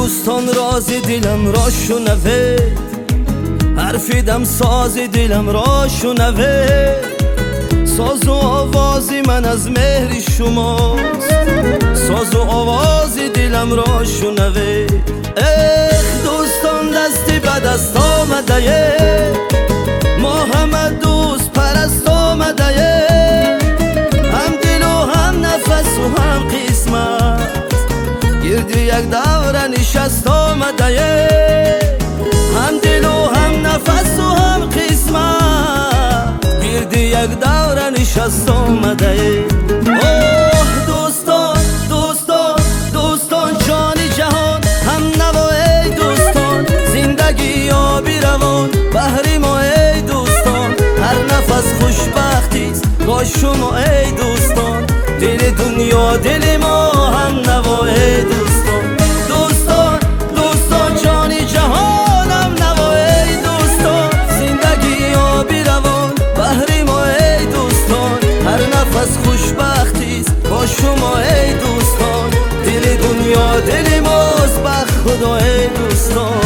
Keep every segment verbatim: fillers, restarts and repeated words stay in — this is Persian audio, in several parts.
دوستان رازی دلم را شنوید، حرفیدم سازی دلم را شنوید. ساز و آوازی من از مهر شماست، ساز و آوازی دلم را شنوید. ای دوستان دستی به دست آمده، ما همه دوست پرست آمده، هم دل و هم نفس و هم قسمت، گرد یک دور نشست آمده، هم دل و هم نفس و هم قسمت، گرد یک دور نشست آمده. اوه دوستان دوستان دوستان جان جهان هم نوای دوستان، زندگی آبی روان بحری ما ای دوستان، هر نفس خوشبختیست با شما ای دوستان، دل دنیا دل ما هم نوای دوستان. دوستان دوستان جان جهان هم نوای دوستان، زندگی آبی روان بحری ما ای دوستان، هر نفس خوشبختیست با شما ای دوستان، دل دنیا دل ماست به خدا ای دوستان.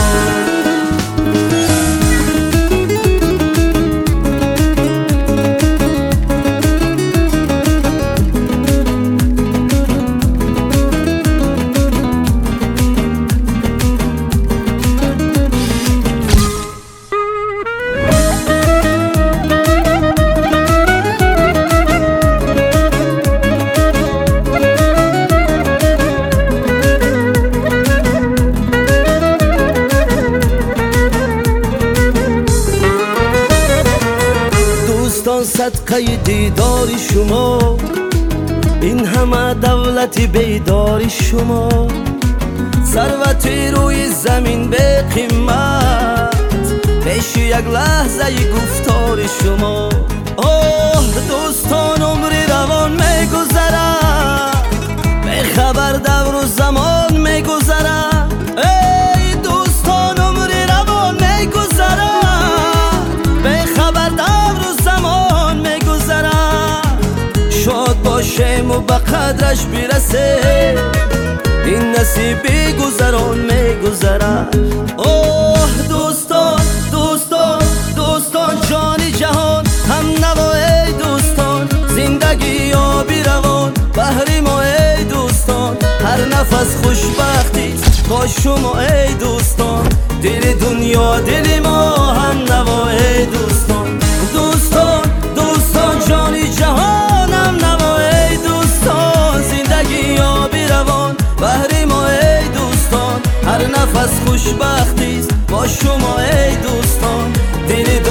صدقه دیدار شما، این همه دولت بیدار شما، ثروت روی زمین به قیمت، پیش یک لحظه گفتار شما. اوه دوستان عمری روان میگذرد، به خبر دور و زمان میگذرد. ای دوستان عمری روان میگذرد، به خبر دور و زمان میگذرد. شاد باشیم و به قدرش برسه، این نصیبی گذران میگذرد. اوه دوستان دوستان دوستان جان جهان هم نوای دوستان، زندگی آبی روان بحری ما ای دوستان، هر نفس خوشبختیست با شما ای دوستان، دل دنیا دل ما هم نوای دوستان. دوستان دوستان جان جهان هم نوای دوستان، زندگی آبی روان بحری ما ای دوستان، هر نفس خوشبختیست با شما ای دوستان، دل